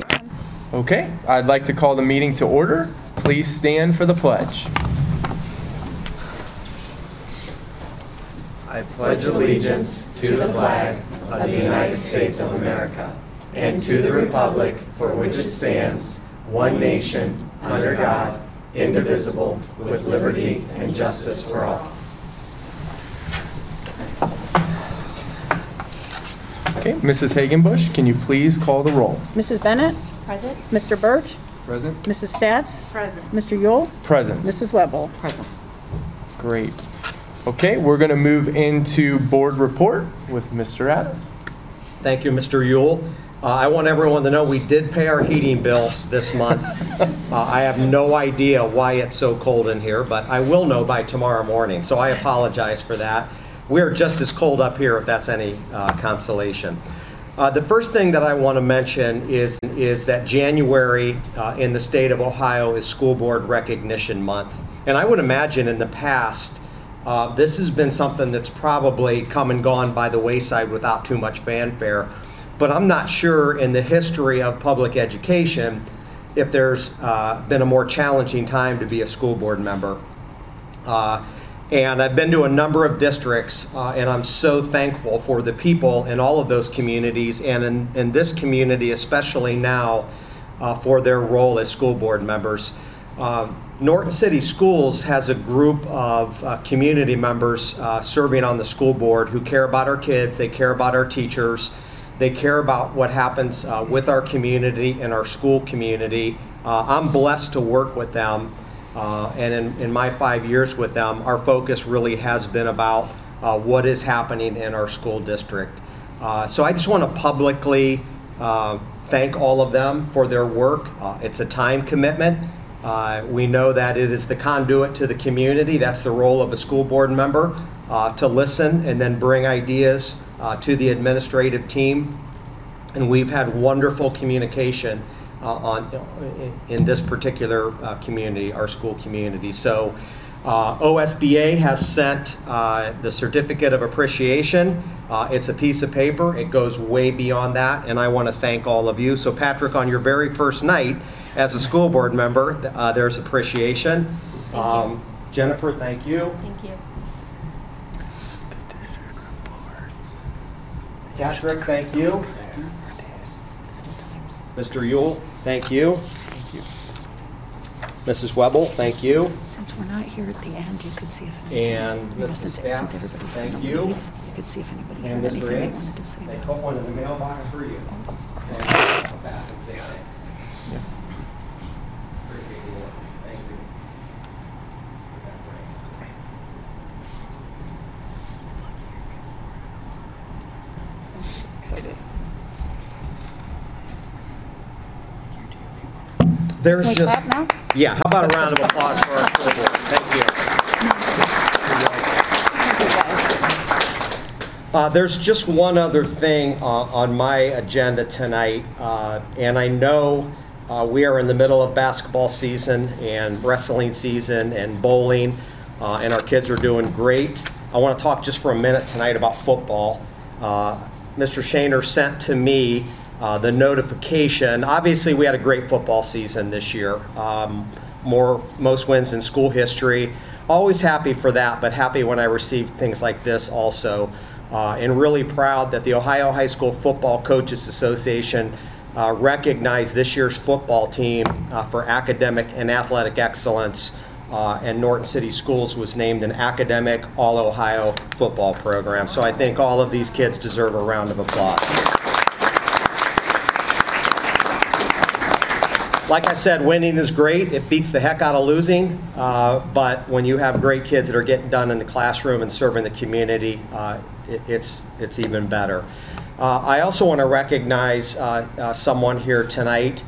Okay, I'd like to call the meeting to order. Please stand for the pledge. I pledge allegiance to the flag of the United States of America and to the republic for which it stands, one nation, under God, indivisible, with liberty and justice for all. Okay, Mrs. Hagenbush, can you please call the roll? Mrs. Bennett? Present. Mr. Birch? Present. Mrs. Stats? Present. Mr. Yule? Present. Mrs. Webble? Present. Great. Okay, we're going to move into board report with Mr. Addis. Thank you, Mr. Yule. I want everyone to know we did pay our heating bill this month. I have no idea why it's so cold in here, but I will know by tomorrow morning, so I apologize for that. We're just as cold up here, if that's any consolation. The first thing that I want to mention is that January in the state of Ohio is School Board Recognition Month. And I would imagine in the past, this has been something that's probably come and gone by the wayside without too much fanfare. But I'm not sure in the history of public education if there's been a more challenging time to be a school board member. And I've been to a number of districts, and I'm so thankful for the people in all of those communities, and in this community, especially now, for their role as school board members. Norton City Schools has a group of community members serving on the school board who care about our kids, they care about our teachers, they care about what happens with our community and our school community. I'm blessed to work with them. And in my 5 years with them, our focus really has been about what is happening in our school district. So I just want to publicly thank all of them for their work. It's a time commitment. We know that it is the conduit to the community. That's the role of a school board member, to listen and then bring ideas to the administrative team. And we've had wonderful communication in this particular community, our school community. So OSBA has sent the Certificate of Appreciation. It's a piece of paper. It goes way beyond that, and I want to thank all of you. So Patrick, on your very first night as a school board member, there's appreciation. Jennifer, thank you. Thank you. Patrick, thank you. Mr. Yule, thank you. Thank you. Mrs. Webble, thank you. Since we're not here at the end, you could see if And Mrs. Stats, thank you. You could see if anybody And had Mr. anything they Riggs, wanted to say. they put one in the mailbox for you. And I'll come back and say thanks. Yeah. Appreciate your work. Thank you. Excited. There's Can we just, clap now? yeah, how about a round of applause for our school board? Thank you. There's just one other thing on my agenda tonight, and I know we are in the middle of basketball season and wrestling season and bowling, and our kids are doing great. I want to talk just for a minute tonight about football. Mr. Shaner sent to me the notification. Obviously, we had a great football season this year. Most wins in school history. Always happy for that, but happy when I receive things like this also. And really proud that the Ohio High School Football Coaches Association recognized this year's football team for academic and athletic excellence, and Norton City Schools was named an academic All-Ohio football program. So I think all of these kids deserve a round of applause. Like I said, winning is great. It beats the heck out of losing. But when you have great kids that are getting done in the classroom and serving the community, it's even better. I also want to recognize someone here tonight.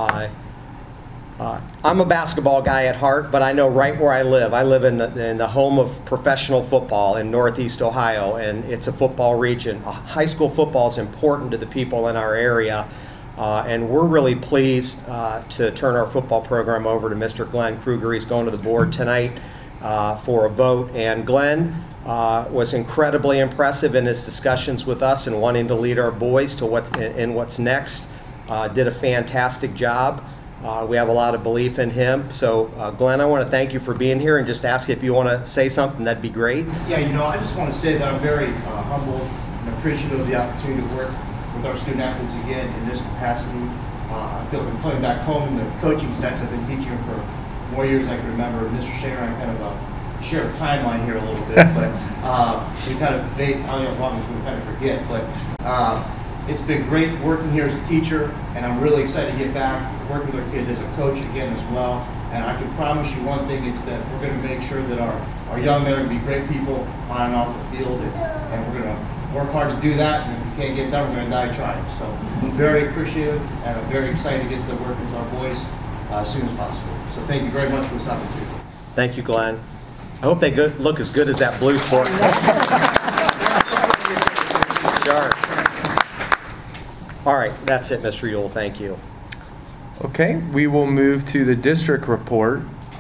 I'm a basketball guy at heart, but I know right where I live. I live in the home of professional football in Northeast Ohio, and it's a football region. High school football is important to the people in our area, and we're really pleased to turn our football program over to Mr. Glenn Kruger. He's going to the board tonight for a vote, and Glenn was incredibly impressive in his discussions with us and wanting to lead our boys to what's next did a fantastic job. We have a lot of belief in him. So, Glenn, I want to thank you for being here and just ask you if you want to say something. That'd be great. Yeah, I just want to say that I'm very humbled and appreciative of the opportunity to work with our student athletes again in this capacity. I feel like I'm playing back home in the coaching sense. I've been teaching for more years than I can remember. Mr. Shaner, I kind of share a timeline here a little bit, but we kind of debate how long we kind of forget. But it's been great working here as a teacher, and I'm really excited to get back working with our kids as a coach again as well. And I can promise you one thing, it's that we're going to make sure that our young men are going to be great people on and off the field, and we're going to work hard to do that. And if we can't get done, we're going to die trying. So I'm very appreciative, and I'm very excited to get to work with our boys as soon as possible. So thank you very much for this opportunity. Thank you, Glenn. I hope they look as good as that blue sport. Sure. All right, that's it, Mr. Yule. Thank you. Okay, we will move to the district report.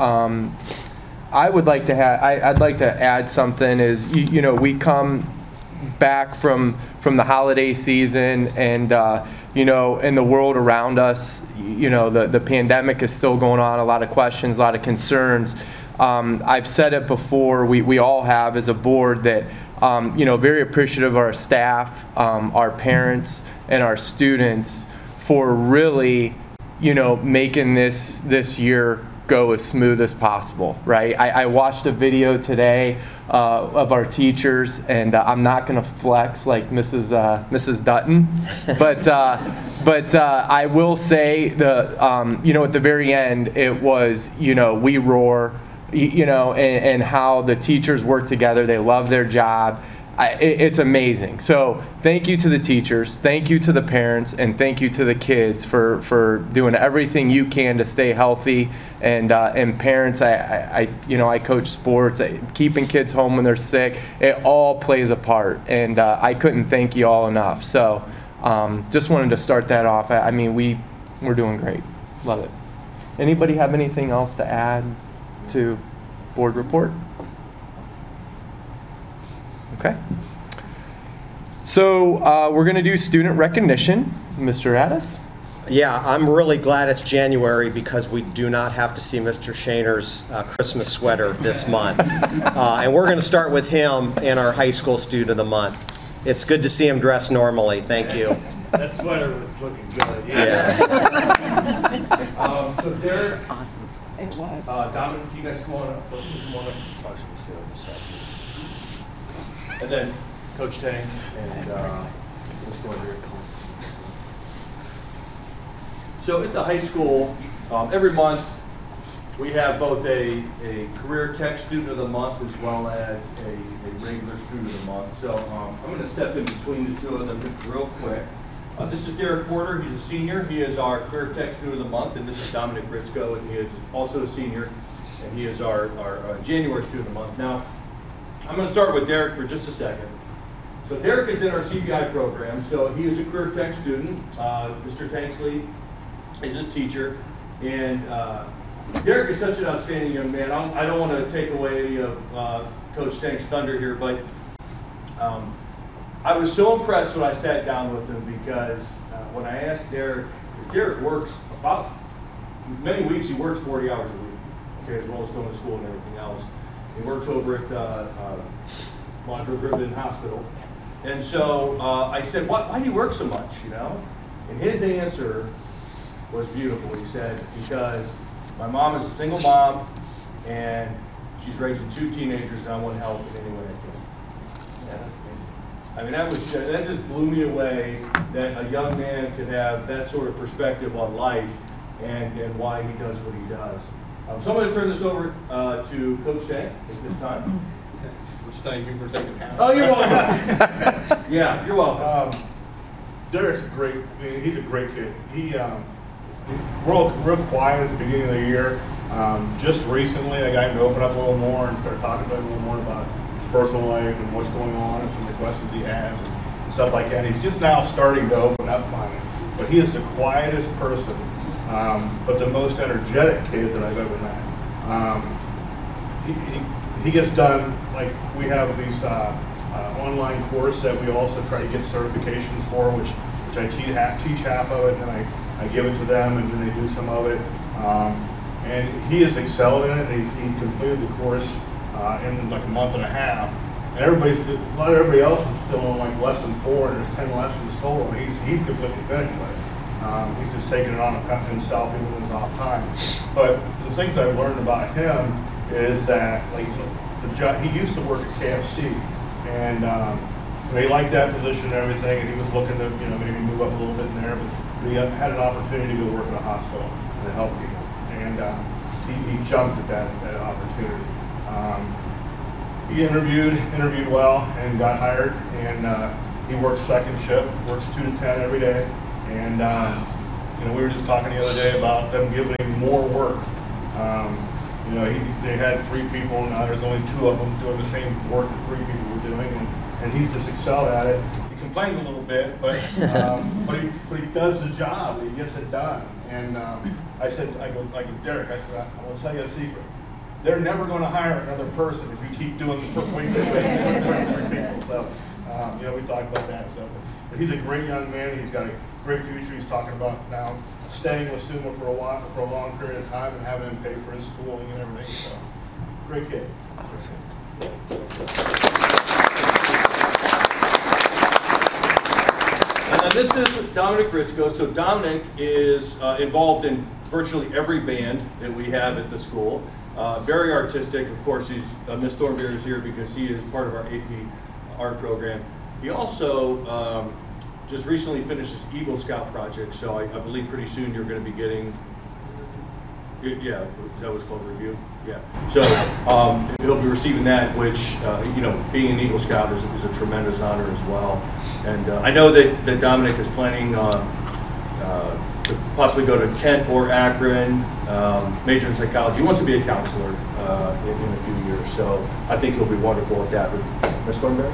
I would like to I'd like to add something. Is we come back from the holiday season, and in the world around us, the pandemic is still going on. A lot of questions, a lot of concerns. I've said it before. We all have as a board that very appreciative of our staff, our parents, and our students for really making this year go as smooth as possible, right? I watched a video today of our teachers, and I'm not going to flex like Mrs. Dutton, but I will say at the very end it was we roar, and how the teachers work together. They love their job. It's amazing. So thank you to the teachers, thank you to the parents, and thank you to the kids for doing everything you can to stay healthy. And parents, I coach sports, keeping kids home when they're sick. It all plays a part, and I couldn't thank you all enough. So just wanted to start that off. We're doing great. Love it. Anybody have anything else to add to board report? Okay. So we're going to do student recognition. Mr. Addis? Yeah, I'm really glad it's January because we do not have to see Mr. Shaner's Christmas sweater this month. And we're going to start with him and our high school student of the month. It's good to see him dressed normally. Thank you. That sweater was looking good. Yeah. So Derek, Awesome. It was. Dominic, you guys come on up. And then Coach Tang and let's go here. So at the high school, every month we have both a career tech student of the month as well as a regular student of the month. So I'm going to step in between the two of them real quick. This is Derek Porter. He's a senior. He is our career tech student of the month, and this is Dominic Briscoe, and he is also a senior, and he is our January student of the month. Now, I'm going to start with Derek for just a second. So Derek is in our CBI program, so he is a career tech student. Mr. Tanksley is his teacher, and Derek is such an outstanding young man. I don't want to take away any of Coach Tank's thunder here, but I was so impressed when I sat down with him because when I asked Derek works about, many weeks he works 40 hours a week, okay, as well as going to school and everything else. He works over at Montrose Ribbon Hospital. And so I said, why do you work so much, And his answer was beautiful. He said, because my mom is a single mom, and she's raising 2 teenagers, and I want to help in any way I can. Yeah, that's amazing. That just blew me away that a young man could have that sort of perspective on life and why he does what he does. So I'm going to turn this over to Coach Tank at this time. Thank you for taking the time. Oh, you're welcome. Yeah, you're welcome. Derek's he's a great kid. We're real quiet at the beginning of the year. Just recently, I got him to open up a little more and start talking about a little more about his personal life and what's going on and some of the questions he has and stuff like that. He's just now starting to open up finally. But he is the quietest person, but the most energetic kid that I've ever met. He gets done, like we have these online course that we also try to get certifications for, which which I teach half of it, and then I give it to them, and then they do some of it. And he has excelled in it. He completed the course in like a month and a half. And everybody else is still on like lesson 4, and there's 10 lessons total. And he's completely finished with it. He's just taking it on himself even in his off time. But the things I've learned about him is that like the job, he used to work at KFC, and he liked that position and everything, and he was looking to maybe move up a little bit in there, but he had an opportunity to go work in a hospital and help people, and he jumped at that opportunity. He interviewed well and got hired, and he works second shift, works 2 to 10 every day, and we were just talking the other day about them giving him more work. They had 3 people, and now there's only 2 of them doing the same work that 3 people were doing, and he's just excelled at it. He complains a little bit, but he does the job. He gets it done. And I go, Derek, I said, I will tell you a secret. They're never going to hire another person if you keep doing the way this way. 3 people. So, we talked about that. So, but he's a great young man. He's got a great future. He's talking about now staying with SUMA for a long period of time and having him pay for his schooling and everything. So, great kid. And this is Dominic Ritzko. So Dominic is involved in virtually every band that we have at the school. Very artistic. Of course, Miss Thornberry is here because he is part of our AP art program. He also just recently finished his Eagle Scout project, so I believe pretty soon you're going to be getting, yeah, is that what's called, a review? Yeah. So he'll be receiving that, which, being an Eagle Scout is a tremendous honor as well. And I know that Dominic is planning to possibly go to Kent or Akron, major in psychology. He wants to be a counselor in a few years, so I think he'll be wonderful at that. Ms. Thornberry?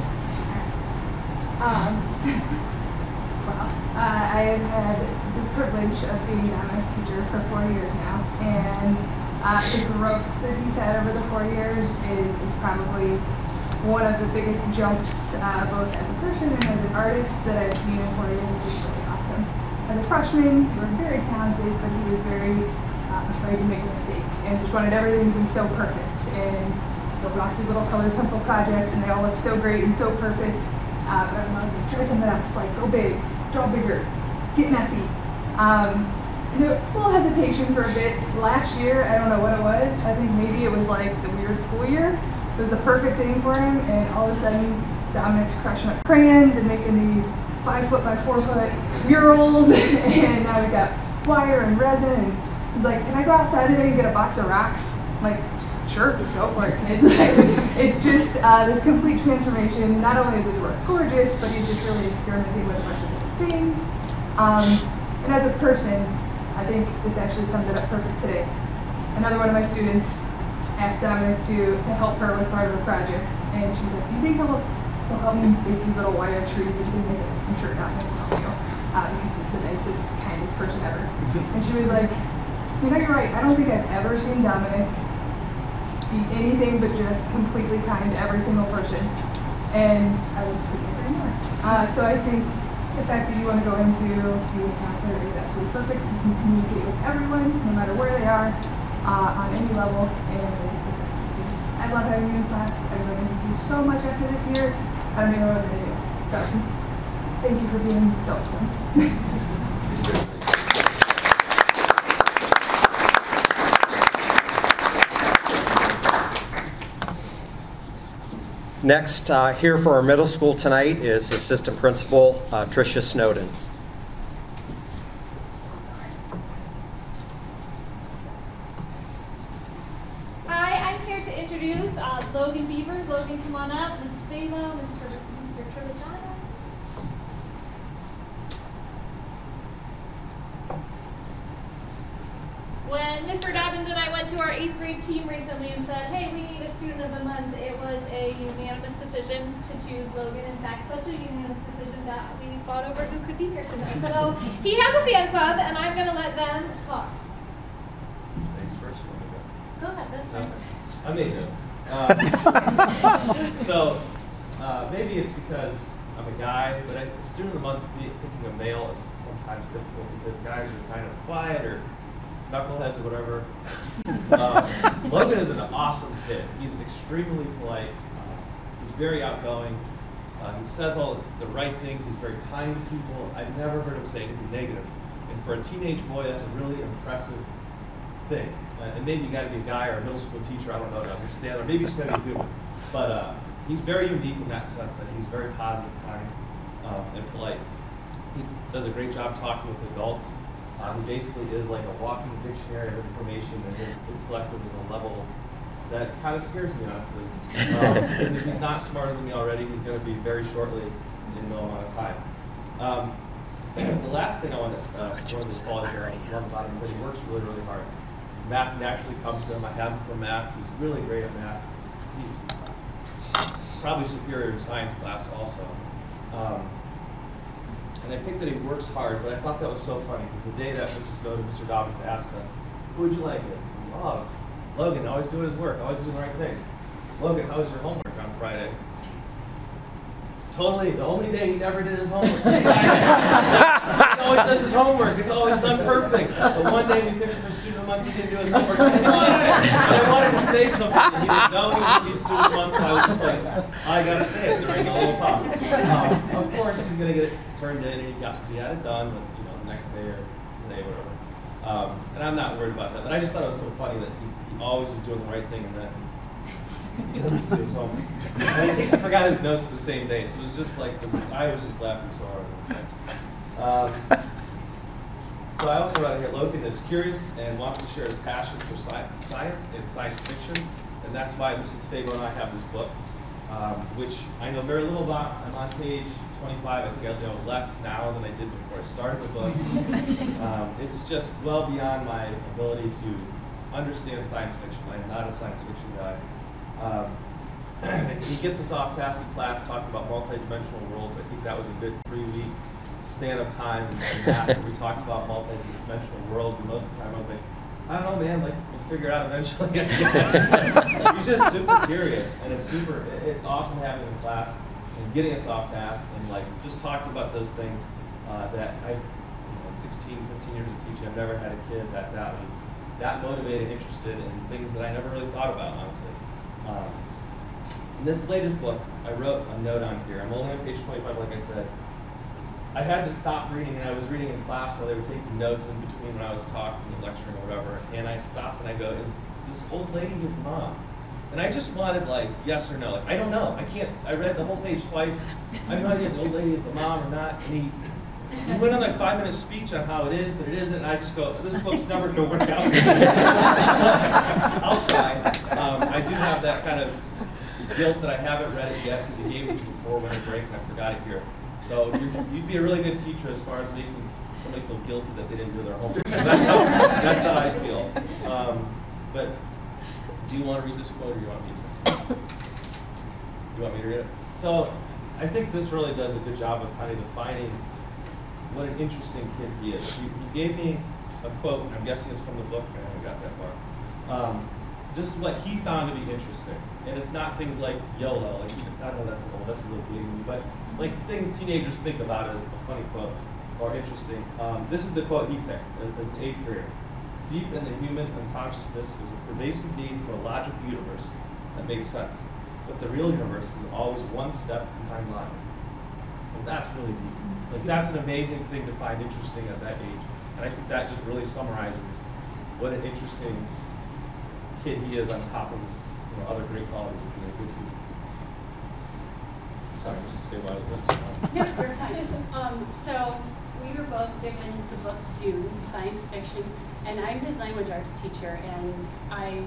I have had the privilege of being Dominic's teacher for 4 years now, and the growth that he's had over the 4 years is probably one of the biggest jumps, both as a person and as an artist, that I've seen in 4 years. It's just really awesome. As a freshman, you were very talented, but he was very afraid to make a mistake and just wanted everything to be so perfect. And he'll rock his little colored pencil projects, and they all look so great and so perfect. But I was like, try something else, like go big, draw bigger, get messy. And there was a little hesitation for a bit. Last year, I don't know what it was. I think maybe it was like the weird school year. It was the perfect thing for him, and all of a sudden, Dominic's crushing up crayons and making these 5-foot by 4-foot murals, and now we got wire and resin. And he's like, "Can I go outside today and get a box of rocks?" I'm like, "Sure, go for it, kid." It's just this complete transformation. Not only is his work gorgeous, but he's just really experimenting with a bunch of different things. And as a person, I think this actually sums it up perfect today. Another one of my students asked Dominic to help her with part of the project, and she's like, "Do you think he'll help me make these little wire trees and things like that?" I'm sure Dominic will help you, because he's the nicest, kindest person ever. And she was like, "You're right. I don't think I've ever seen Dominic be anything but just completely kind to every single person." And I would couldn't agree more. So I think the fact that you want to go into being a counselor is absolutely perfect. You can communicate with everyone, no matter where they are, on any level. And I love having you in class. I really miss you so much after this year. I don't even know what I'm going to do. So thank you for being so awesome. Next, here for our middle school tonight is Assistant Principal Tricia Snowden. Hi, I'm here to introduce Logan Beavers. Logan, come on up. Mrs. Balo, Mr. Trevajano. When Mr. Dobbins and I went to our 8th grade team recently and said, "Hey, we need a student of the month," it was a unanimous decision to choose Logan. In fact, such a unanimous decision that we fought over who could be here tonight. So he has a fan club, and I'm going to let them talk. Thanks first. Go ahead. That's I made notes. So maybe it's because I'm a guy, but a student of the month, picking a male is sometimes difficult because guys are kind of quiet or knuckleheads or whatever. Logan is an awesome kid. He's extremely polite. He's very outgoing. He says all the right things. He's very kind to people. I've never heard him say anything negative. And for a teenage boy, that's a really impressive thing. And maybe you got to be a guy or a middle school teacher, I don't know, to understand, or maybe you just got to be human. But he's very unique in that sense that he's very positive, kind, and polite. He does a great job talking with adults. He basically is like a walking dictionary of information, and his intellect is a level that kind of scares me, honestly. Because if he's not smarter than me already, he's going to be very shortly in no amount of time. The last thing I want to call here on the bottom is that he works really, really hard. Math naturally comes to him. I have him for math. He's really great at math. He's probably superior in science class also. And I think that he works hard, but I thought that was so funny because the day that Mrs. Snowden, Mr. Dobbins asked us, who would you like it? Oh, Logan, always doing his work, always doing the right thing. Logan, how was your homework on Friday? Totally, the only day he never did his homework. He always does his homework, it's always done perfect. The one day we picked him for student of the month, he didn't do his homework. And I wanted to say something, he didn't know he was going to be student of the month, so I was just like, I gotta say it during the little talk. Of course, he's gonna get it turned in, and he had it done, but the next day or today, whatever. And I'm not worried about that, but I just thought it was so funny that he always is doing the right thing, and then he doesn't do his homework. And I think he forgot his notes the same day, so it was just like, I was just laughing so hard. So I also wrote here, Logan is curious and wants to share his passion for science and science fiction, and that's why Mrs. Fabo and I have this book, which I know very little about. I'm on page 25. I think I know less now than I did before I started the book. It's just well beyond my ability to understand science fiction. I'm not a science fiction guy. He gets us off task in class talking about multidimensional worlds. I think that was a good 3-week span of time in math where we talked about multidimensional worlds, and most of the time I was like, I don't know, man, like, we'll figure it out eventually, I guess. He's just super curious, and it's awesome having him in class and getting us off task and like just talking about those things that I, 16, 15 years of teaching, I've never had a kid that was that motivated, interested in things that I never really thought about, honestly. In this latest book, I wrote a note on here. I'm only on page 25, like I said. I had to stop reading, and I was reading in class while they were taking notes in between when I was talking and lecturing or whatever, and I stopped and I go, is this old lady his mom? And I just wanted, like, yes or no. Like, I don't know. I read the whole page twice. I have no idea if the old lady is the mom or not. And he went on like 5-minute speech on how it is, but it isn't, and I just go, this book's never going to work out. I'll try. I do have that kind of guilt that I haven't read it yet, because he gave it to me before winter break, and I forgot it here. So you'd be a really good teacher as far as making somebody feel guilty that they didn't do their homework. That's how I feel. But do you want to read this quote, or do you want me to? You want me to read it? So I think this really does a good job of kind of defining what an interesting kid he is. He gave me a quote, and I'm guessing it's from the book. I haven't got that far. Just what he found to be interesting. And it's not things like YOLO, like, I don't know, that's really bleeding, but like things teenagers think about as a funny quote or interesting. This is the quote he picked as an 8th grader. Deep in the human unconsciousness is a pervasive need for a logical universe that makes sense. But the real universe is always one step behind logic. And that's really deep. Like, that's an amazing thing to find interesting at that age. And I think that just really summarizes what an interesting kid he is on top of his other great qualities of being a good teacher. Sorry, Mrs. Fabo, I went too long. No, you're fine. So we were both given the book Dune, science fiction, and I'm his language arts teacher, and I'm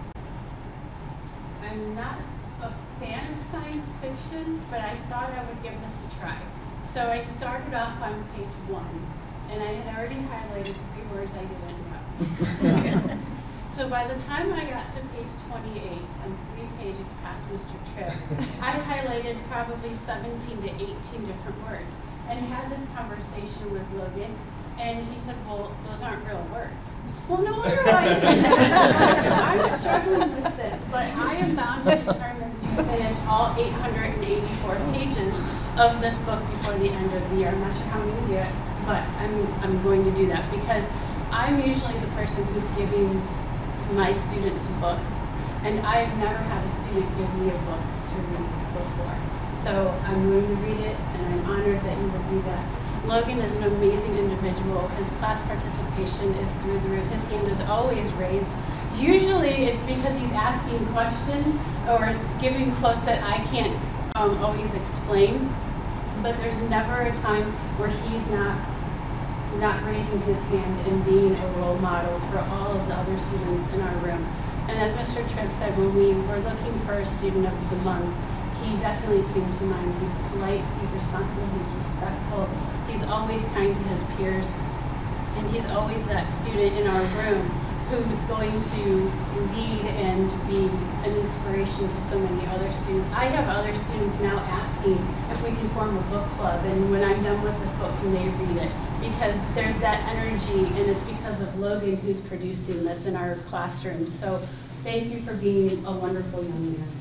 not a fan of science fiction, but I thought I would give this a try. So I started off on page 1, and I had already highlighted 3 words I didn't know. So by the time I got to page 28, I'm 3 pages past Mr. Tripp, I highlighted probably 17 to 18 different words and had this conversation with Logan, and he said, well, those aren't real words. Well, no wonder why I'm struggling with this, but I am bound and determined to finish all 884 pages of this book before the end of the year. I'm not sure how I'm going to do it, but I'm going to do that because I'm usually the person who's giving my students books, and I've never had a student give me a book to read before. So I'm going to read it, and I'm honored that you would do that. Logan is an amazing individual. His class participation is through the roof. His hand is always raised. Usually it's because he's asking questions or giving quotes that I can't always explain, but there's never a time where he's not raising his hand and being a role model for all of the other students in our room. And as Mr. Tripp said, when we were looking for a student of the month, he definitely came to mind. He's polite, he's responsible, he's respectful, he's always kind to his peers, and he's always that student in our room who's going to lead and be an inspiration to so many other students. I have other students now asking if we can form a book club, and when I'm done with this book, can they read it? Because there's that energy, and it's because of Logan who's producing this in our classroom. So thank you for being a wonderful young man.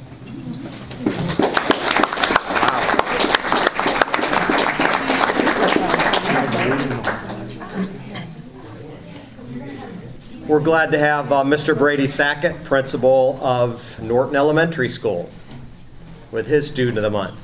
We're glad to have Mr. Brady Sackett, principal of Norton Elementary School, with his student of the month.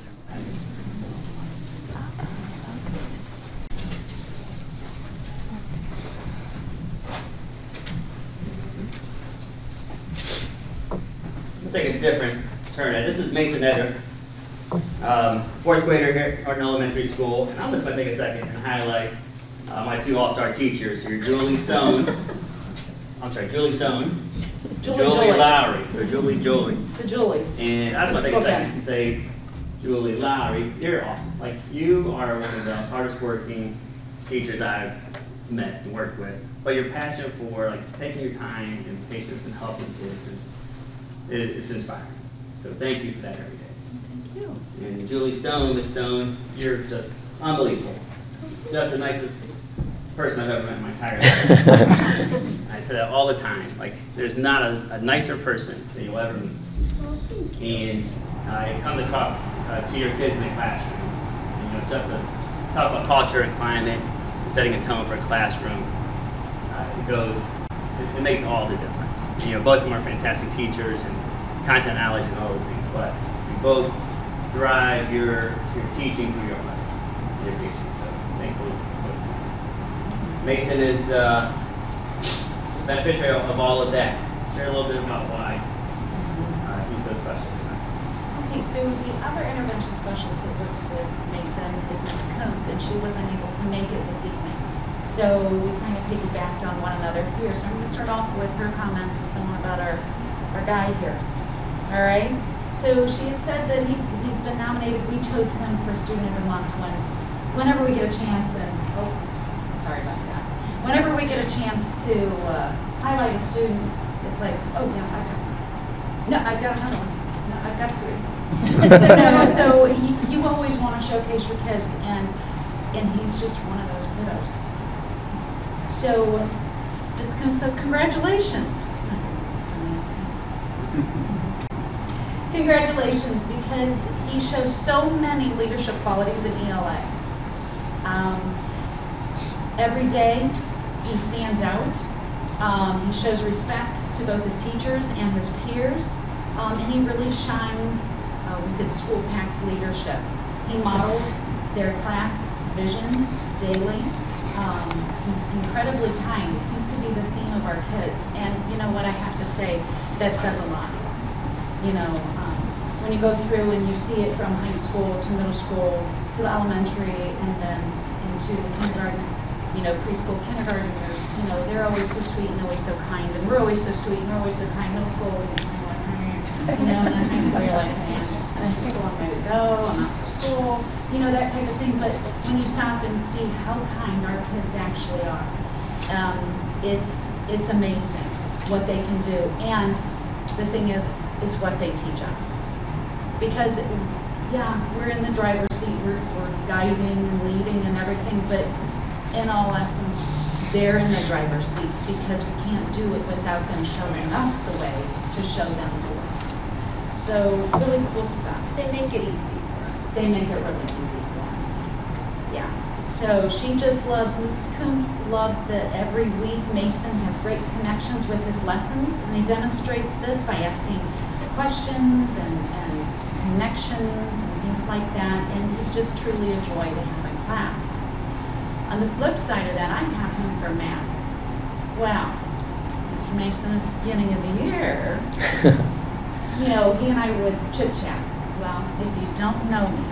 We'll take a different turn at it. This is Mason Eder, fourth grader here at Norton Elementary School, and I'm just going to take a second and highlight my two all-star teachers here, Julie Stone. Julie Lowry. So Julie. The Julies. And I just want to take a second and say, Julie Lowry, you're awesome. Like, you are one of the hardest working teachers I've met and worked with. But your passion for like taking your time and patience and helping kids it's inspiring. So thank you for that every day. Thank you. And Julie Stone, Miss Stone, you're just unbelievable. Just the nicest person I've ever met in my entire life. I say that all the time. Like, there's not a nicer person that you'll ever meet. And I come across to your kids in the classroom. And, you know, just to talk about culture and climate and setting a tone for a classroom. It makes all the difference. You know, both of them are fantastic teachers and content knowledge and all those things. But you both drive your teaching through your life, your patience. So thankful. Mason is beneficiary of all of that. Share a little bit about why he's so special. Okay, so the other intervention specialist that works with Mason is Mrs. Coates, and she wasn't able to make it this evening. So we kind of piggybacked on one another here. So I'm going to start off with her comments and some about our guy here. All right. So she had said that he's been nominated. We chose him for Student of the Month whenever we get a chance. And sorry about that. Whenever we get a chance to highlight a student, it's like, oh yeah, I've got another one. No, I've got three. No, so you always want to showcase your kids, and he's just one of those kiddos. So Ms. Coon says, congratulations. Congratulations, because he shows so many leadership qualities in ELA. Every day he stands out. He shows respect to both his teachers and his peers, and he really shines with his school PAC's leadership. He models their class vision daily. He's incredibly kind. It seems to be the theme of our kids. And you know what, I have to say, that says a lot. You know, when you go through and you see it from high school to middle school to the elementary and then into the kindergarten, you know, preschool kindergartners, you know, they're always so sweet and always so kind. And we're always so sweet and we're always so kind. Middle school, we're like, you know, and then high school, you're like, man, I think a long way to go, I'm not for school, you know, that type of thing. But when you stop and see how kind our kids actually are, it's amazing what they can do. And the thing is what they teach us. Because, yeah, we're in the driver's seat, we're guiding and leading and everything, but in all essence, they're in the driver's seat because we can't do it without them showing us the way to show them the way. So, really cool stuff. They make it easy for us. they make it really easy for us. Yeah. So she just loves, Mrs. Coons loves that every week Mason has great connections with his lessons, and he demonstrates this by asking questions and connections and things like that, and he's just truly a joy to have in class. On the flip side of that, I have him for math. Well, Mr. Mason, at the beginning of the year, you know, he and I would chit-chat. Well, if you don't know me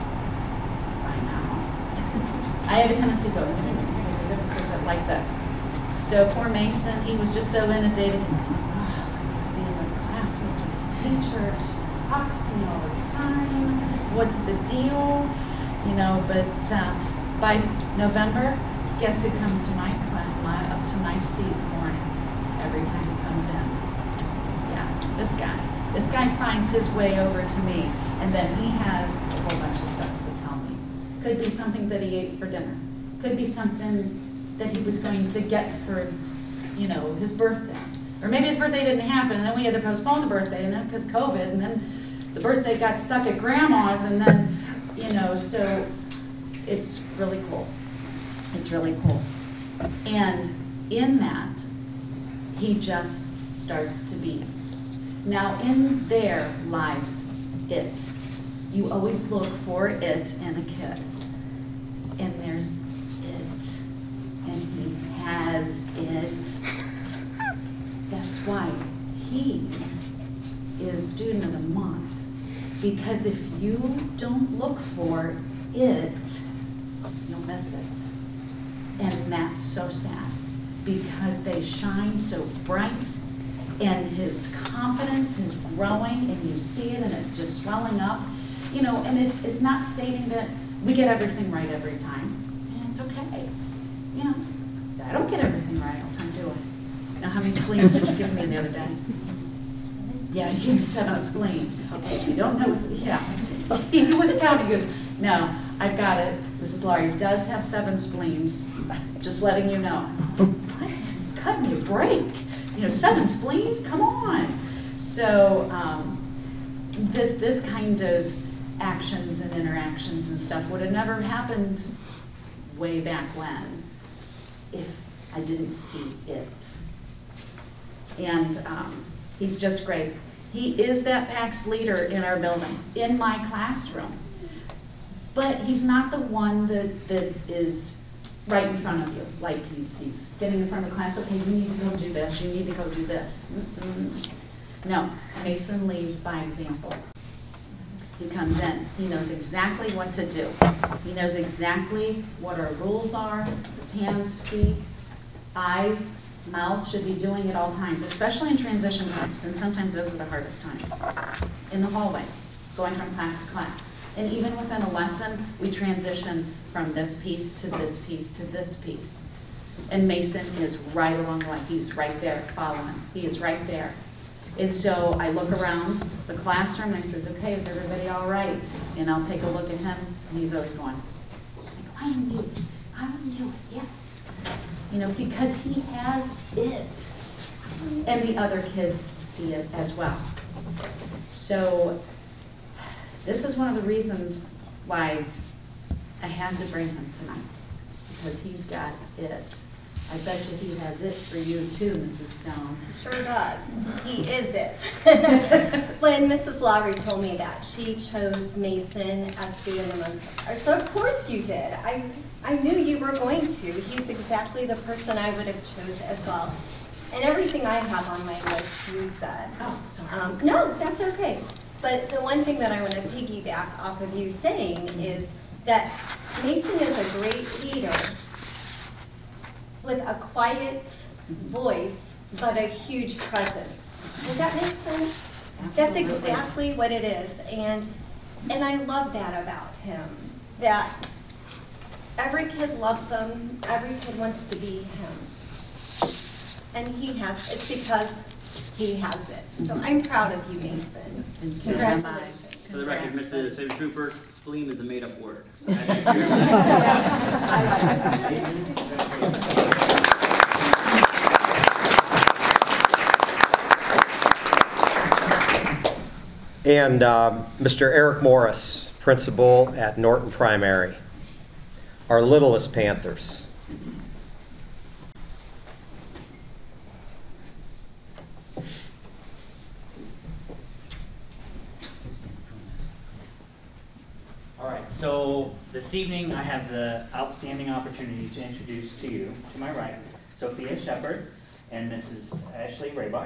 by now, I have a tendency to go like this. So poor Mason, he was just so inundated. He's going, oh, I want to be in this class with this teacher. She talks to me all the time. What's the deal? You know, but by November, guess who comes to my class, up to my seat in the morning every time he comes in? Yeah, this guy. This guy finds his way over to me, and then he has a whole bunch of stuff to tell me. Could be something that he ate for dinner. Could be something that he was going to get for, you know, his birthday. Or maybe his birthday didn't happen, and then we had to postpone the birthday, and then because COVID, and then the birthday got stuck at grandma's, and then, you know, so it's really cool. It's really cool. And in that, he just starts to be. Now in there lies it. You always look for it in a kid. And there's it. And he has it. That's why he is Student of the Month. Because if you don't look for it, you'll miss it. And that's so sad, because they shine so bright, and his confidence is growing, and you see it, and it's just swelling up, you know, and it's not stating that we get everything right every time, and it's okay. You know, I don't get everything right all the time, do I? Now, how many spleens did you give me the other day? Yeah, you gave me 7 spleens. Okay, you don't know, yeah. He was counting, he goes, no, I've got it. Mrs. Laurie does have 7 spleens, just letting you know. What? Cut me a break. You know, 7 spleens? Come on. So this kind of actions and interactions and stuff would have never happened way back when if I didn't see it. And he's just great. He is that PAX leader in our building, in my classroom. But he's not the one that is right in front of you. Like he's getting in front of the class, okay, you need to go do this, you need to go do this. No, Mason leads by example. He comes in, he knows exactly what to do. He knows exactly what our rules are, his hands, feet, eyes, mouth should be doing at all times, especially in transition times, and sometimes those are the hardest times. In the hallways, going from class to class. And even within a lesson, we transition from this piece to this piece to this piece. And Mason is right along the line. He's right there following. He is right there. And so I look around the classroom and I says, okay, is everybody all right? And I'll take a look at him, and he's always going, I knew it. I knew it, yes. You know, because he has it. And the other kids see it as well. So this is one of the reasons why I had to bring him tonight, because he's got it. I bet you he has it for you too, Mrs. Stone. Sure does. He is it. When Mrs. Lowry told me that, she chose Mason as Student of the Month. I said, of course you did. I knew you were going to. He's exactly the person I would have chosen as well. And everything I have on my list, you said. Oh, sorry. No, that's okay. But the one thing that I want to piggyback off of you saying is that Mason is a great leader with a quiet voice, but a huge presence. Does that make sense? Absolutely. That's exactly what it is. And I love that about him, that every kid loves him, every kid wants to be him. And he has, it's because he has it. So I'm proud of you, Mason. And so am I. Congratulations. For the record, Mrs. Favorite Trooper, spleen is a made-up word. And Mr. Eric Morris. principal at Norton Primary. Our littlest Panthers. All right, so this evening I have the outstanding opportunity to introduce to you, to my right, Sophia Shepard and Mrs. Ashley Raybuck.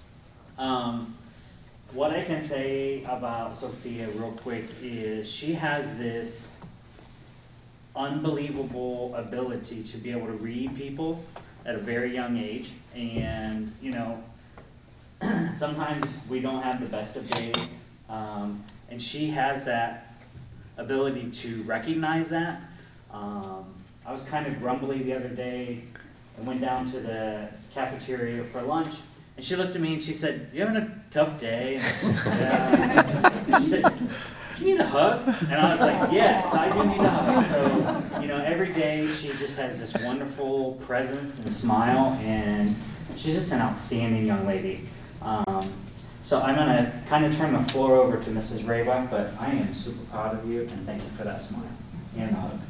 What I can say about Sophia real quick is she has this unbelievable ability to be able to read people at a very young age. And, you know, sometimes we don't have the best of days. And she has that ability to recognize that. I was kind of grumbly the other day. I went down to the cafeteria for lunch, and she looked at me and she said, "You having a tough day?" And I said, "Yeah." And she said, "Do you need a hug?" And I was like, "Yes, I do need a hug." So, you know, every day she just has this wonderful presence and smile, and she's just an outstanding young lady. So I'm going to kind of turn the floor over to Mrs. Raybuck, but I am super proud of you, and thank you for that smile and the hug.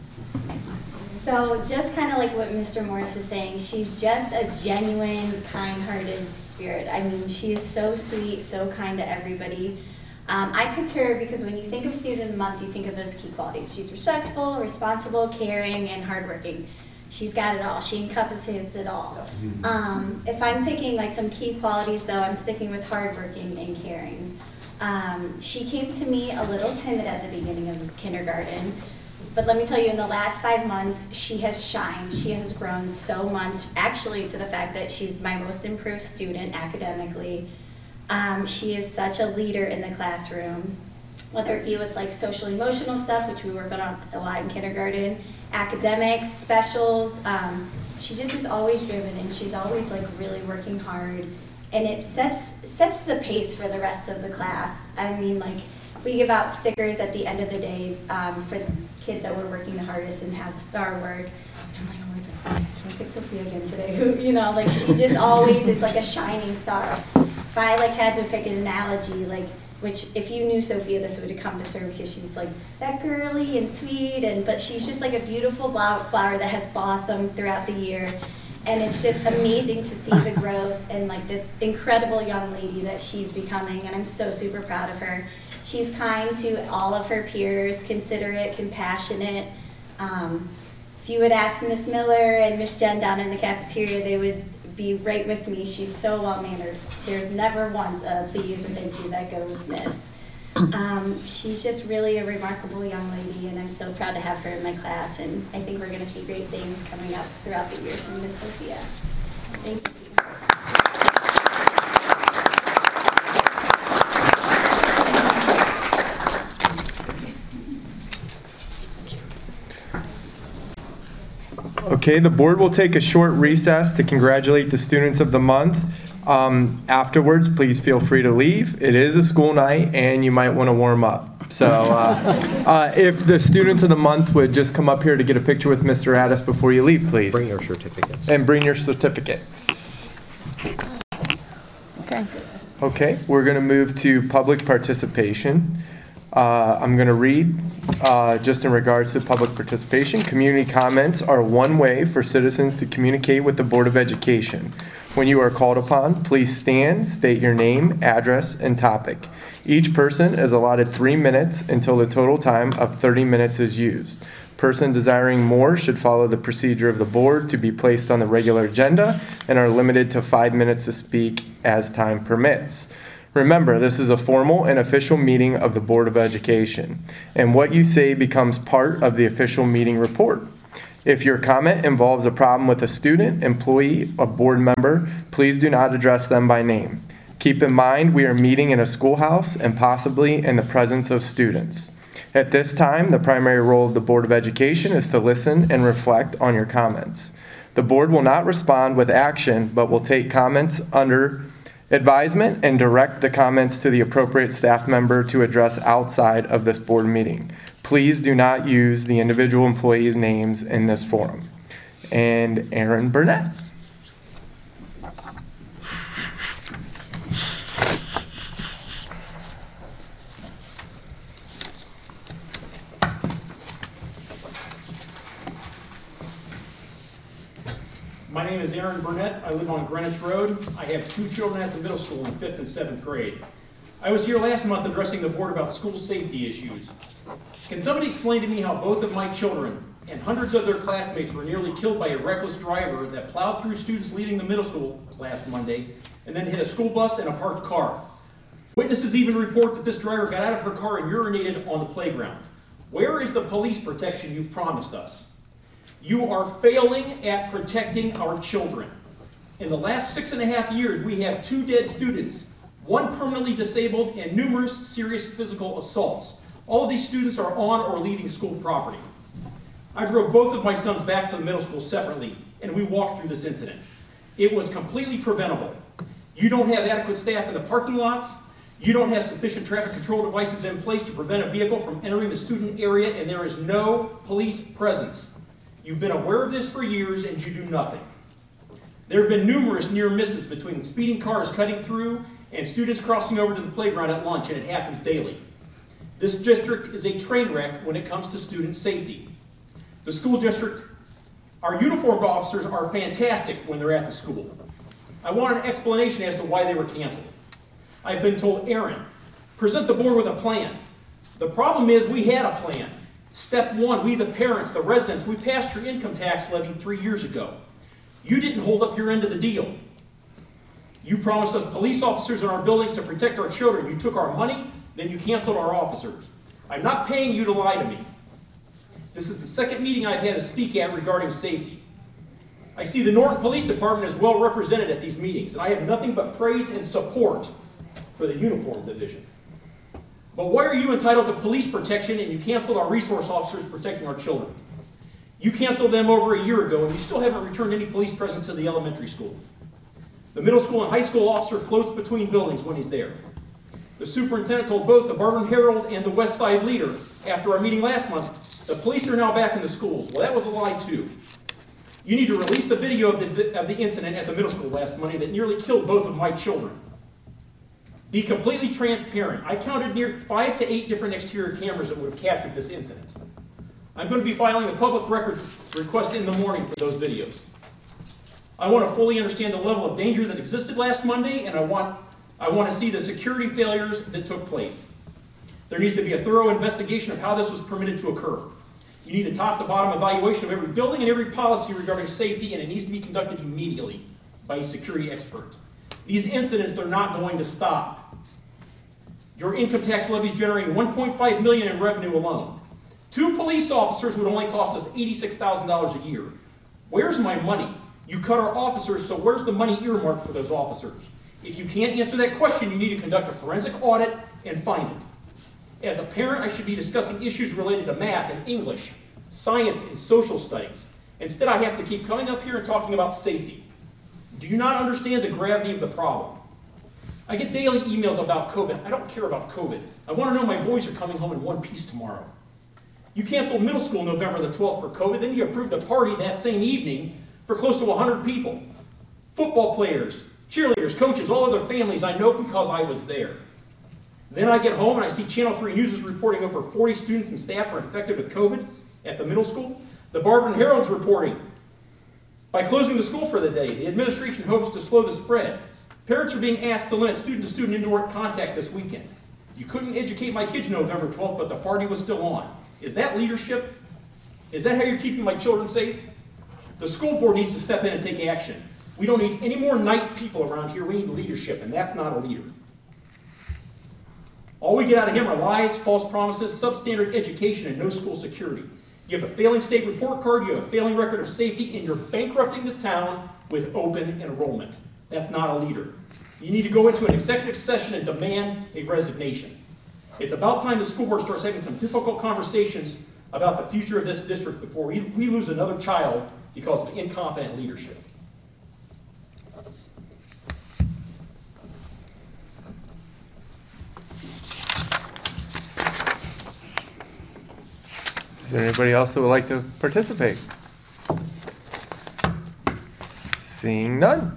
So just kind of like what Mr. Morris is saying, she's just a genuine, kind-hearted spirit. I mean, she is so sweet, so kind to everybody. I picked her because when you think of Student of the Month, you think of those key qualities. She's respectful, responsible, caring, and hardworking. She's got it all. She encompasses it all. If I'm picking like some key qualities, though, I'm sticking with hardworking and caring. She came to me a little timid at the beginning of kindergarten. But let me tell you, in the last 5 months, she has shined. She has grown so much, actually, to the fact that she's my most improved student academically. She is such a leader in the classroom, whether it be with like social emotional stuff, which we work on a lot in kindergarten, academics, specials. She just is always driven, and she's always like really working hard. And it sets the pace for the rest of the class. I mean, like, we give out stickers at the end of the day for the kids that were working the hardest and have star work. And I'm like, always like, can I pick Sophia again today? You know, like, she just always is like a shining star. If I like had to pick an analogy, like, which if you knew Sophia, this would encompass her, because she's like that girly and sweet, but she's just like a beautiful flower that has blossomed throughout the year. And it's just amazing to see the growth and like this incredible young lady that she's becoming, and I'm so super proud of her. She's kind to all of her peers, considerate, compassionate. If you would ask Miss Miller and Miss Jen down in the cafeteria, they would be right with me. She's so well-mannered. There's never once a please or thank you that goes missed. She's just really a remarkable young lady, and I'm so proud to have her in my class, and I think we're going to see great things coming up throughout the year from Miss Sophia. So thank you, sweetheart. Okay, the board will take a short recess to congratulate the students of the month. Afterwards, please feel free to leave. It is a school night, and you might want to warm up. So if the students of the month would just come up here to get a picture with Mr. Addis before you leave, please. Bring your certificates. And bring your certificates. Okay. Okay, we're going to move to public participation. I'm going to read just in regards to public participation. Community comments are one way for citizens to communicate with the Board of Education. When you are called upon, please stand, state your name, address, and topic. Each person is allotted 3 minutes until the total time of 30 minutes is used. Person desiring more should follow the procedure of the board to be placed on the regular agenda and are limited to 5 minutes to speak as time permits. Remember, this is a formal and official meeting of the Board of Education, and what you say becomes part of the official meeting report. If your comment involves a problem with a student, employee, or board member, please do not address them by name. Keep in mind we are meeting in a schoolhouse and possibly in the presence of students. At this time, the primary role of the Board of Education is to listen and reflect on your comments. The board will not respond with action, but will take comments under advisement and direct the comments to the appropriate staff member to address outside of this board meeting. Please do not use the individual employees' names in this forum. And Aaron Burnett. My name is Aaron Burnett. I live on Greenwich Road. I have 2 children at the middle school in 5th and 7th grade. I was here last month addressing the board about school safety issues. Can somebody explain to me how both of my children and hundreds of their classmates were nearly killed by a reckless driver that plowed through students leaving the middle school last Monday and then hit a school bus and a parked car? Witnesses even report that this driver got out of her car and urinated on the playground. Where is the police protection you've promised us? You are failing at protecting our children. In the last 6.5 years, we have 2 dead students, 1 permanently disabled, and numerous serious physical assaults. All of these students are on or leaving school property. I drove both of my sons back to the middle school separately, and we walked through this incident. It was completely preventable. You don't have adequate staff in the parking lots. You don't have sufficient traffic control devices in place to prevent a vehicle from entering the student area, and there is no police presence. You've been aware of this for years, and you do nothing. There have been numerous near misses between speeding cars cutting through and students crossing over to the playground at lunch, and it happens daily. This district is a train wreck when it comes to student safety. The school district, our uniformed officers are fantastic when they're at the school. I want an explanation as to why they were canceled. I've been told, Aaron, present the board with a plan. The problem is we had a plan. Step 1, we the parents, the residents, we passed your income tax levy 3 years ago. You didn't hold up your end of the deal. You promised us police officers in our buildings to protect our children. You took our money, then you canceled our officers. I'm not paying you to lie to me. This is the 2nd meeting I've had to speak at regarding safety. I see the Norton Police Department is well represented at these meetings, and I have nothing but praise and support for the uniform division. But why are you entitled to police protection and you canceled our resource officers protecting our children? You canceled them over a year ago, and you still haven't returned any police presence to the elementary school. The middle school and high school officer floats between buildings when he's there. The superintendent told both the Barberton Herald and the West Side Leader after our meeting last month, the police are now back in the schools. Well, that was a lie too. You need to release the video of the incident at the middle school last Monday that nearly killed both of my children. Be completely transparent. I counted near 5 to 8 different exterior cameras that would have captured this incident. I'm going to be filing a public records request in the morning for those videos. I want to fully understand the level of danger that existed last Monday, and I want to see the security failures that took place. There needs to be a thorough investigation of how this was permitted to occur. You need a top-to-bottom evaluation of every building and every policy regarding safety, and it needs to be conducted immediately by a security expert. These incidents, they're not going to stop. Your income tax levy is generating $1.5 million in revenue alone. 2 police officers would only cost us $86,000 a year. Where's my money? You cut our officers, so where's the money earmarked for those officers? If you can't answer that question, you need to conduct a forensic audit and find it. As a parent, I should be discussing issues related to math and English, science and social studies. Instead, I have to keep coming up here and talking about safety. Do you not understand the gravity of the problem? I get daily emails about COVID. I don't care about COVID. I want to know my boys are coming home in one piece tomorrow. You canceled middle school November the 12th for COVID, then you approved a party that same evening for close to 100 people. Football players, cheerleaders, coaches, all other families I know because I was there. Then I get home and I see Channel 3 News is reporting over 40 students and staff are infected with COVID at the middle school. The Barberton Herald's reporting, by closing the school for the day, the administration hopes to slow the spread. Parents are being asked to limit student-to-student indoor contact this weekend. You couldn't educate my kids November 12th, but the party was still on. Is that leadership? Is that how you're keeping my children safe? The school board needs to step in and take action. We don't need any more nice people around here. We need leadership, and that's not a leader. All we get out of him are lies, false promises, substandard education, and no school security. You have a failing state report card, you have a failing record of safety, and you're bankrupting this town with open enrollment. That's not a leader. You need to go into an executive session and demand a resignation. It's about time the school board starts having some difficult conversations about the future of this district before we lose another child because of incompetent leadership. Is there anybody else that would like to participate? Seeing none.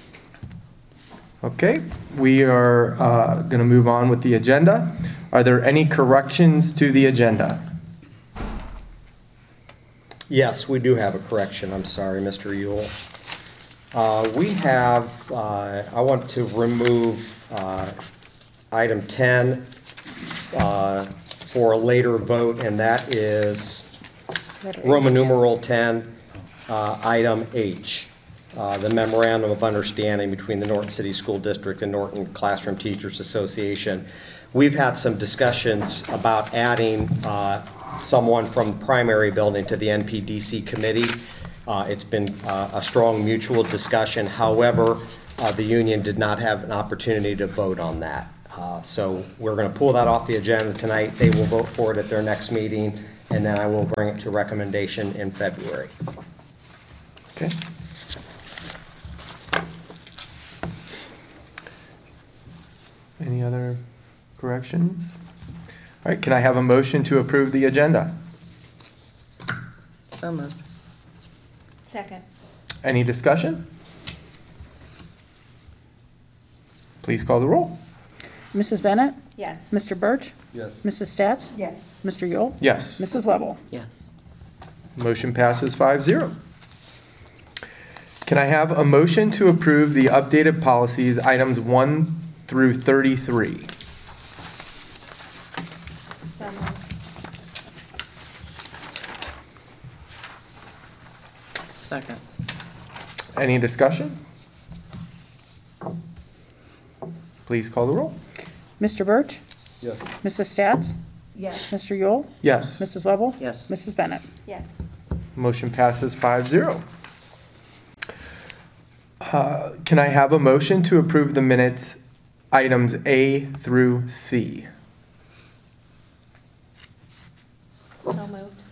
Okay, we are going to move on with the agenda. Are there any corrections to the agenda? Yes, we do have a correction. I'm sorry, Mr. Ewell. We have, I want to remove item 10 for a later vote, and that is Roman numeral 10, item H, the memorandum of understanding between the Norton City School District and Norton Classroom Teachers Association. We've had some discussions about adding someone from the primary building to the NPDC committee. It's been a strong mutual discussion. However, the union did not have an opportunity to vote on that. So we're going to pull that off the agenda tonight. They will vote for it at their next meeting, and then I will bring it to recommendation in February. Okay. Any other corrections? All right, can I have a motion to approve the agenda? So moved. Second. Any discussion? Please call the roll. Mrs. Bennett? Yes. Mr. Birch? Yes. Mrs. Stats? Yes. Mr. Yule? Yes. Mrs. Webble? Yes. Motion passes 5-0. Can I have a motion to approve the updated policies, items 1 through 33? So moved. Second. Any discussion? Please call the roll. Mr. Birch? Yes. Mrs. Stats? Yes. Mr. Yule? Yes. Mrs. Webble? Yes. Mrs. Bennett? Yes. Motion passes 5-0. Can I have a motion to approve the minutes, items A through C? So moved.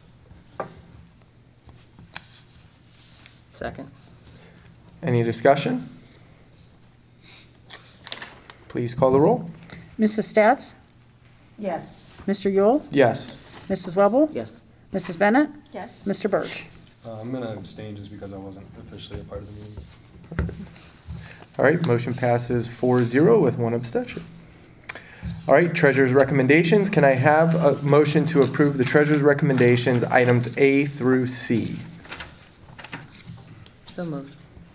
Second. Any discussion? Please call the roll. Mrs. Stats? Yes. Mr. Yule? Yes. Mrs. Webble? Yes. Mrs. Bennett? Yes. Mr. Birch? I'm going to abstain just because I wasn't officially a part of the meetings. All right, motion passes 4-0 with one abstention. All right, treasurer's recommendations. Can I have a motion to approve the treasurer's recommendations, items A through C? So moved.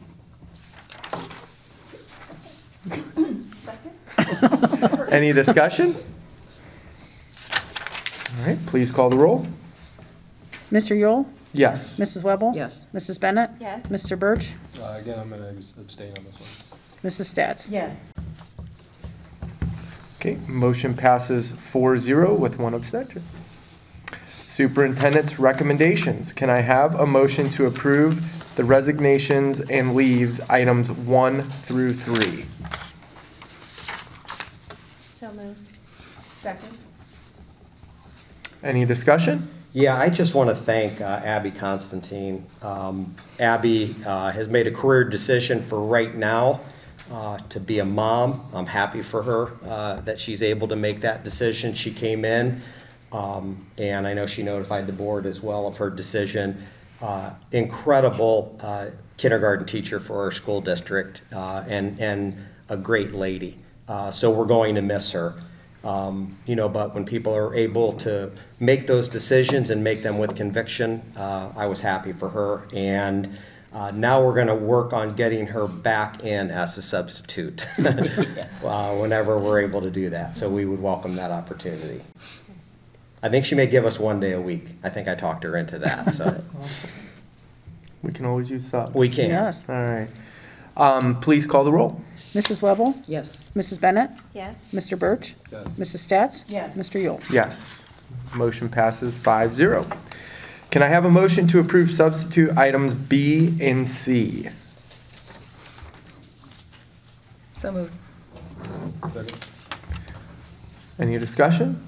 Second. Any discussion? All right, please call the roll. Mr. Yule? Yes. Mrs. Webble? Yes. Mrs. Bennett? Yes. Mr. Birch? Again, I'm going to abstain on this one. Mrs. Stats? Yes. Okay, motion passes 4-0 with one abstention. Superintendent's recommendations. Can I have a motion to approve the resignations and leaves, items 1 through 3? So moved. Second. Any discussion? Yeah, I just want to thank Abby Constantine. Abby has made a career decision for right now to be a mom. I'm happy for her that she's able to make that decision. She came in, and I know she notified the board as well of her decision. Incredible kindergarten teacher for our school district, and a great lady. So we're going to miss her. But when people are able to make those decisions and make them with conviction, I was happy for her. And now we're going to work on getting her back in as a substitute whenever we're able to do that. So we would welcome that opportunity. I think she may give us 1 day a week. I think I talked her into that. So We can always use subs. we can. Yes. All right. Please call the roll. Mrs. Webble? Yes. Mrs. Bennett? Yes. Mr. Birch? Yes. Mrs. Stats? Yes. Mr. Yule? Yes. Motion passes 5-0. Can I have a motion to approve substitute items B and C? So moved. Second. Any discussion?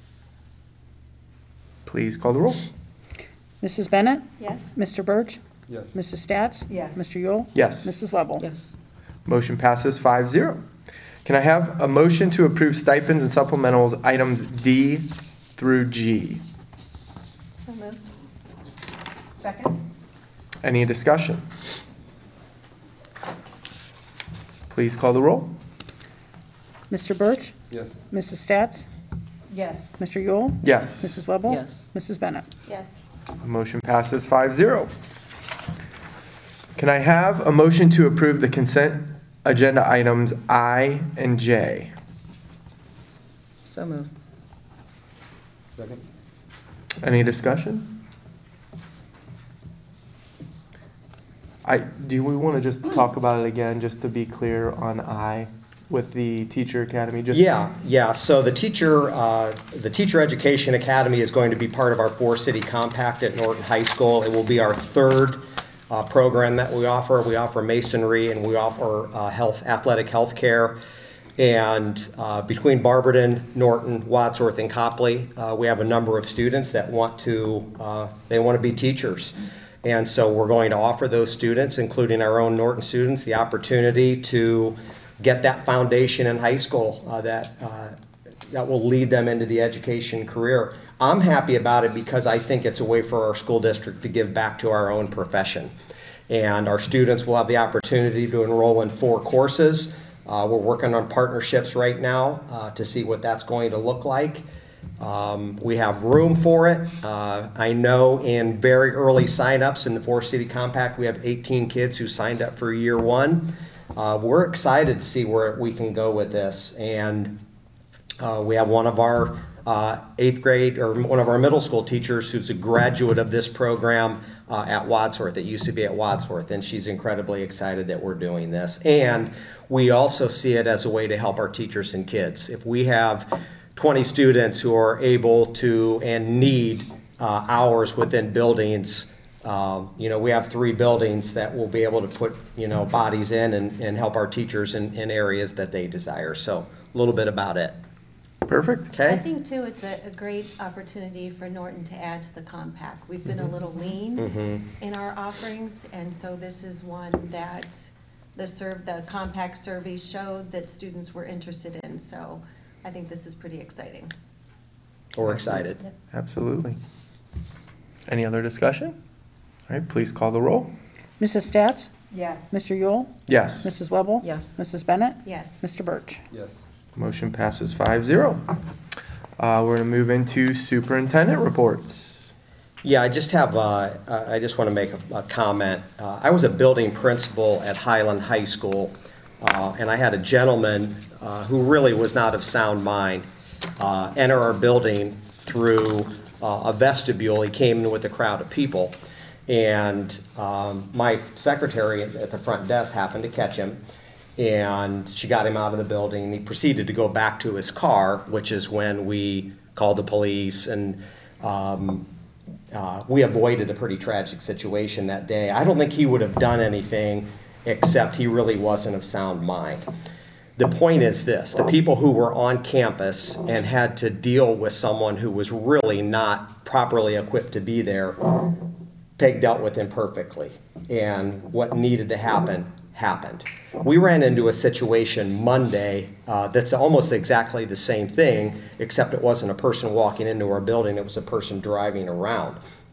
Please call the roll. Mrs. Bennett? Yes. Mr. Birch? Yes. Mrs. Stats? Yes. Mr. Yule? Yes. Mrs. Webble? Yes. Motion passes 5-0. Can I have a motion to approve stipends and supplementals items D through G? So moved. Second. Any discussion? Please call the roll. Mr. Birch? Yes. Mrs. Stats? Yes. Mr. Yule? Yes. Mrs. Webble? Yes. Mrs. Bennett? Yes. Motion passes 5-0. Can I have a motion to approve the consent agenda items I and J? So moved. Second. Any discussion? Do we want to just talk about it again, just to be clear on I with the Teacher Academy? Yeah. So the Teacher Education Academy is going to be part of our 4-city compact at Norton High School. It will be our third program that we offer. We offer masonry and we offer athletic health care. And between Barberton, Norton, Wadsworth, and Copley, we have a number of students that want to be teachers. And so we're going to offer those students, including our own Norton students, the opportunity to get that foundation in high school that will lead them into the education career. I'm happy about it because I think it's a way for our school district to give back to our own profession. And our students will have the opportunity to enroll in 4 courses. We're working on partnerships right now to see what that's going to look like. We have room for it. I know in very early signups in the 4-city compact, we have 18 kids who signed up for year 1. We're excited to see where we can go with this. And we have one of our 8th grade, or one of our middle school teachers who's a graduate of this program at Wadsworth. It used to be at Wadsworth, and she's incredibly excited that we're doing this. And we also see it as a way to help our teachers and kids. If we have 20 students who are able to and need hours within buildings, we have 3 buildings that will be able to put, bodies in and help our teachers in areas that they desire. So a little bit about it. Perfect. Okay. I think too, it's a great opportunity for Norton to add to the compact. We've been a little lean in our offerings, and so this is one that the compact survey showed that students were interested in. So I think this is pretty exciting. We're excited. Absolutely. Any other discussion? All right, please call the roll. Mrs. Stats? Yes. Mr. Yule? Yes. Mrs. Webble? Yes. Mrs. Bennett? Yes. Mr. Birch? Yes. Motion passes 5-0. We're going to move into superintendent reports. Yeah, I just want to make a comment. I was a building principal at Highland High School, and I had a gentleman who really was not of sound mind enter our building through a vestibule. He came in with a crowd of people, and my secretary at the front desk happened to catch him, and she got him out of the building, and he proceeded to go back to his car, which is when we called the police, and we avoided a pretty tragic situation that day. I don't think he would have done anything except he really wasn't of sound mind. The point is this: the people who were on campus and had to deal with someone who was really not properly equipped to be there, Peg dealt with him perfectly. And what needed to happen, happened. We ran into a situation Monday that's almost exactly the same thing, except it wasn't a person walking into our building, it was a person driving around.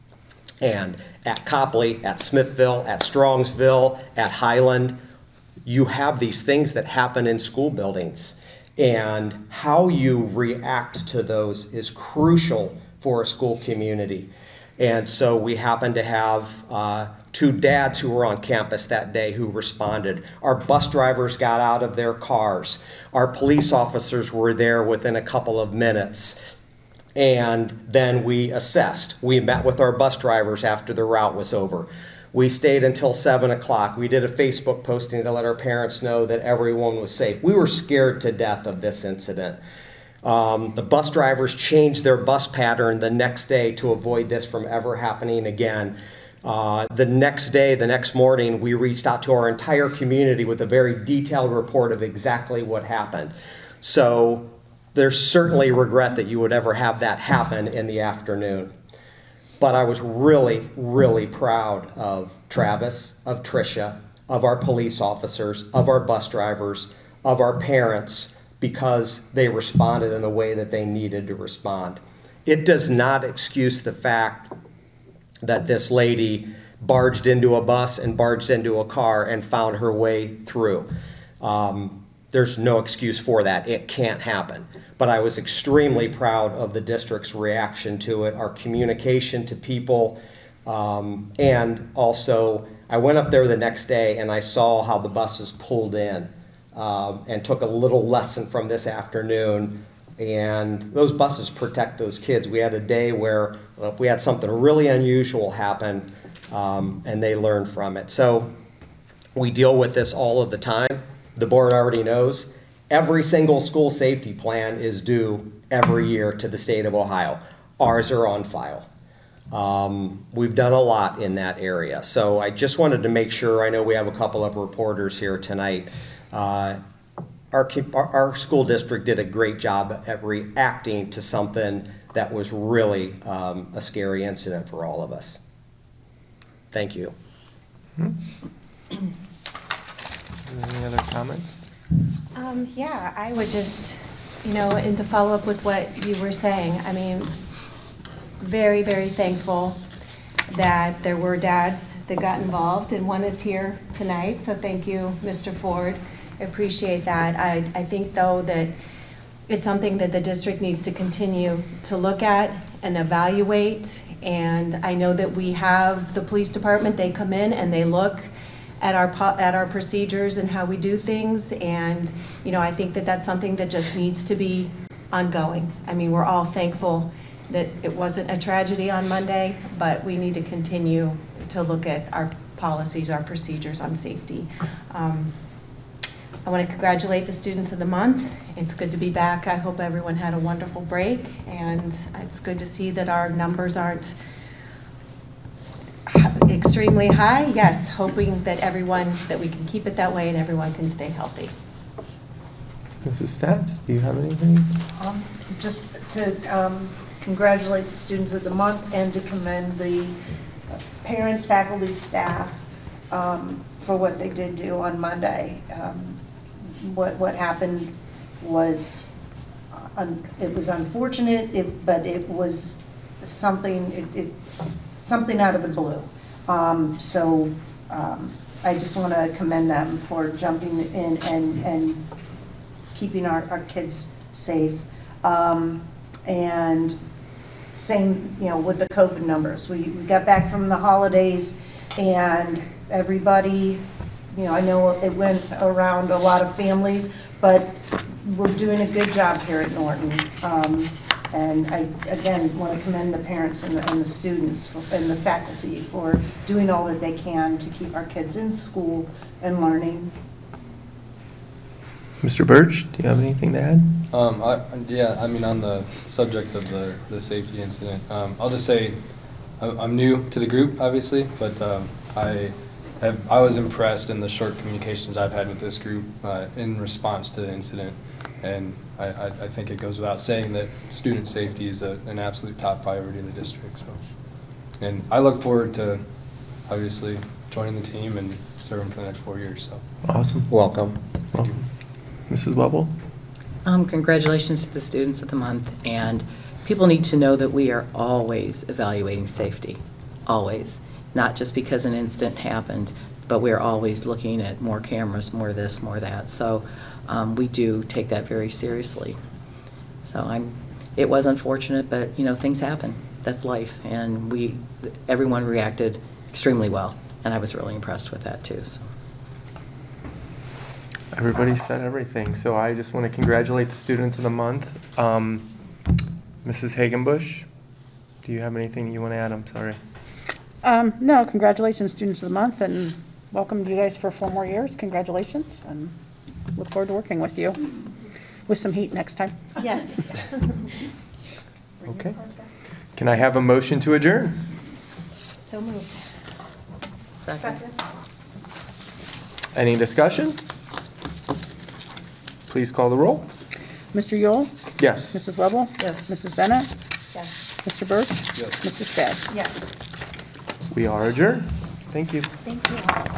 And at Copley, at Smithville, at Strongsville, at Highland, you have these things that happen in school buildings. And how you react to those is crucial for a school community. And so we happened to have 2 dads who were on campus that day who responded. Our bus drivers got out of their cars. Our police officers were there within a couple of minutes. And then we assessed. We met with our bus drivers after the route was over. We stayed until 7 o'clock. We did a Facebook posting to let our parents know that everyone was safe. We were scared to death of this incident. The bus drivers changed their bus pattern the next day to avoid this from ever happening again. The next day, the next morning, we reached out to our entire community with a very detailed report of exactly what happened. So there's certainly regret that you would ever have that happen in the afternoon. But I was really, really proud of Travis, of Tricia, of our police officers, of our bus drivers, of our parents, because they responded in the way that they needed to respond. It does not excuse the fact that this lady barged into a bus and barged into a car and found her way through. There's no excuse for that. It can't happen. But I was extremely proud of the district's reaction to it, our communication to people, and also I went up there the next day and I saw how the buses pulled in, and took a little lesson from this afternoon. And those buses protect those kids. We had a day where we had something really unusual happen, and they learned from it. So we deal with this all of the time. The board already knows. Every single school safety plan is due every year to the state of Ohio. Ours are on file. We've done a lot in that area. So I just wanted to make sure, I know we have a couple of reporters here tonight. Our school district did a great job at reacting to something that was really a scary incident for all of us. Thank you. Any other comments? Yeah, I would just, and to follow up with what you were saying, I mean, very, very thankful that there were dads that got involved, and one is here tonight, so thank you, Mr. Ford. I appreciate that. I think, though, that it's something that the district needs to continue to look at and evaluate, and I know that we have the police department, they come in and they look at our procedures and how we do things, and I think that that's something that just needs to be ongoing. I mean, we're all thankful that it wasn't a tragedy on Monday, but we need to continue to look at our policies, our procedures on safety. I want to congratulate the students of the month. It's good to be back. I hope everyone had a wonderful break, and it's good to see that our numbers aren't extremely high. Yes, hoping that we can keep it that way and everyone can stay healthy. Mrs. Stats, do you have anything? Just to congratulate the students of the month and to commend the parents, faculty, staff for what they did do on Monday. What happened was it was unfortunate, but it was something out of the blue. So I just want to commend them for jumping in and keeping our kids safe. And same, with the COVID numbers. We got back from the holidays and everybody, I know it went around a lot of families, but we're doing a good job here at Norton. And I, again, want to commend the parents and the students and the faculty for doing all that they can to keep our kids in school and learning. Mr. Birch, do you have anything to add? Yeah, I mean, on the subject of the safety incident, I'll just say I'm new to the group, obviously, but I was impressed in the short communications I've had with this group in response to the incident, and I think it goes without saying that student safety is an absolute top priority of the district. So, and I look forward to obviously joining the team and serving for the next 4 years. So awesome. Welcome. Welcome. Mrs. Webble? Congratulations to the students of the month, and people need to know that we are always evaluating safety, always. Not just because an incident happened, but we're always looking at more cameras, more this, more that. So we do take that very seriously. So it was unfortunate, but things happen. That's life, and everyone reacted extremely well, and I was really impressed with that too. So. Everybody said everything, so I just want to congratulate the students of the month. Mrs. Hagenbush, do you have anything you want to add? I'm sorry. No, congratulations, students of the month, and welcome to you guys for 4 more years. Congratulations, and look forward to working with you with some heat next time. Yes. Okay. Can I have a motion to adjourn? So moved. Second. Any discussion? Please call the roll. Mr. Yule? Yes. Mrs. Webble? Yes. Mrs. Bennett? Yes. Mr. Birch? Yes. Mrs. Stats? Yes. We are adjourned. Thank you. Thank you all.